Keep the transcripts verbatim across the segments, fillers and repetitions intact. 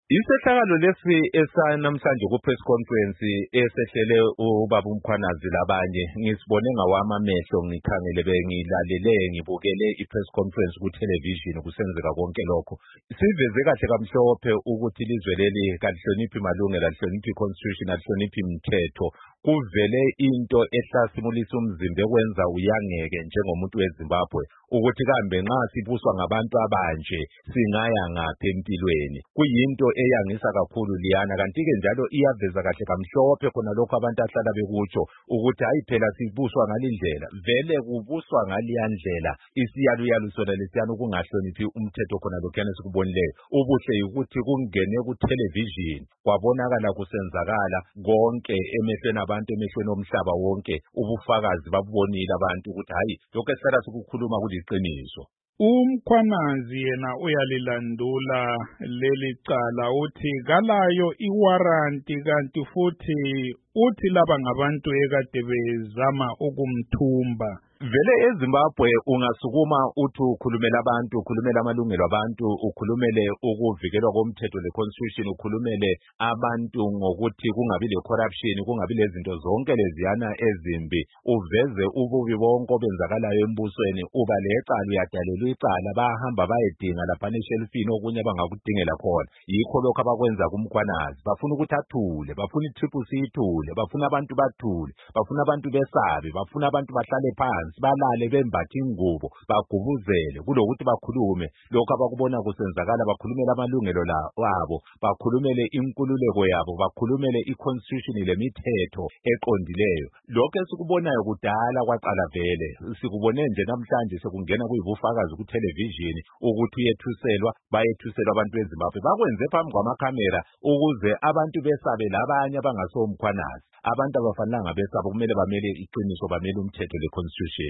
Isehlakalo lesi esanamhlanje ku-press conference esehlele ubaba uMkhwanazi labanye ngisibone ngawami amehlo ngikhangele bengilalele ngibukele i-press conference ku-television kusenzeka konke lokho. Siveze kahle kamhlophe ukuthi ilizwe leli kalihloniphi malungelo, alihloniphi i-constitution, alihloniphi imithetho. Kuvele into ehlasimulisa umzimba ekwenza uyangeke njengomuntu weZimbabwe ukuthi kambe nxa sibuswa ngabantu abanje singaya ngaphi empilweni. Kuyinto eyangisa kakhulu liyana, kanti-ke njalo iyaveza kahle kamhlophe khona lokho abantu ahlala bekutsho ukuthi hayi phela sibuswa ngalindlela, vele kubuswa ngaliyandlela isiyaluyalu sona lesiyana ukungahloniphi umthetho khona lokhuyana esikubonileyo. Ubuhle yikuthi kungene ku-television kwabonakala kusenzakala konke emehlweni abantu, emehlweni omhlaba wonke, ubufakazi babubonile abantu ukuthi hayi lokho esihlala sikukhuluma kuliqiniso. UMkhwanazi yena uyalilandula leli cala uthi kalayo iwaranti, kanti futhi uthi laba ngabantu ekade bezama ukumthumba. Vele eZimbabwe ungasukuma uthi ukhulumela abantu, ukhulumela amalungelo abantu, ukhulumele ukuvikelwa komthetho le-constitution, ukhulumele abantu ngokuthi kungabi le-corruption, kungabi lezinto zonke leziyana ezimbi, uveze ububi bonke obenzakalayo embusweni, uba lecala uyadalelwa icala, bahamba bayedinga laphana eshelifini okunye bangakudingela khona. Yikho lokho abakwenza kuMkhwanazi, bafuna ukuthi athule, bafuna i-triple C ithule, bafuna abantu bathule, bafuna abantu besabe, bafuna abantu bahlale phansi, balale bembathe ingubo, bagubuzele kulokuthi bakhulume lokho abakubona kusenzakala, bakhulumele amalungelo wabo, bakhulumele inkululeko yabo, bakhulumele i-constitution lemithetho eqondileyo. Lokho esikubonayo kudala kwaqala vele sikubone nje namhlanje sekungena kuyibufakazi ku-television ukuthi uyethuselwa, bayethuselwa abantu beZimbabwe. Bakwenze phambi kwamakhamera ukuze abantu besabe labanye abangasoMkhwanazi. Abantu abafanelanga besaba, kumele bamele iqiniso, bamele umthetho le-constitution.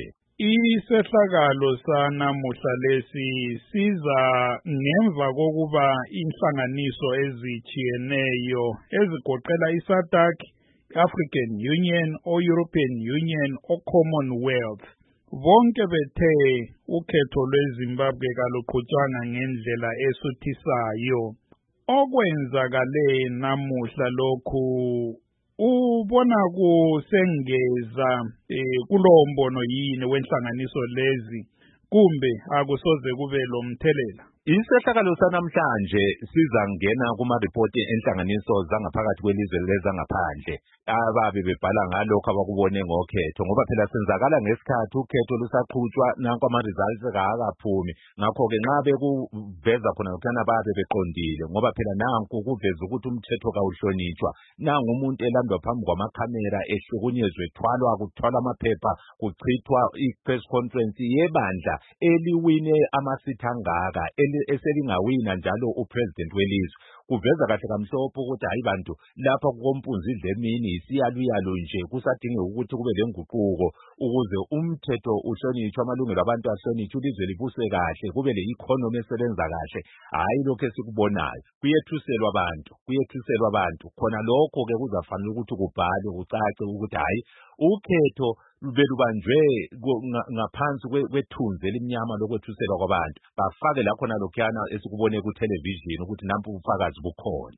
Isehlakalo sanamuhla lesi siza ngemva kokuba inhlanganiso ezitshiyeneyo ezigoqela i-SADC, African Union, o-European Union, o-Commonwealth bonke bethe ukhetho lweZimbabwe kaluqhutshwanga ngendlela esuthisayo. Okwenzakale namuhla lokhu ubona kusengeza eh, kulowo mbono yini wenhlanganiso lezi, kumbe akusoze kube lomthelela? Isehlakalo sanamhlanje sizangena kuma-report enhlanganiso zangaphakathi kwelizwe lezangaphandle ababe bebhala ngalokho abakubone ngokhetho, ngoba phela senzakala ngesikhathi ukhetho lusaqhutshwa nanko ama-results kakaphumi. Ngakho-ke nxa bekuveza khona lokhana babe beqondile, ngoba phela nanku kuveza ukuthi umthetho kawuhlonitshwa. Nangu umuntu elandwa phambi kwamakhamera ehlukunyezwe, ethwalwa, kuthwala amaphepha, kuchithwa i-press conference yebandla eliwine amasithi angaka, eselingawina njalo upresident welizwe. Kuveza kahle kamhlophe ukuthi hayi bantu lapha kukompunzi idlemini isiyaluyalu nje, kusadinga ukuthi kube lenguquko ukuze umthetho uhlonitshwe, amalungelo abantu ahlonitshwe, ilizwe libuswe kahle, kube le-economy esebenza kahle. Hayi lokho esikubonayo kuyethuselwa abantu, kuyethuselwa abantu. Khona lokho-ke kuzafanele ukuthi kubhalwe kucace ukuthi hayi ukhetho belubanjwe ngaphansi kwethunzi elimnyama lokwethuselwa kwabantu. Bafake la khona lokhuyana esikubone ku-television ukuthi nampu ubufakazi bukhona.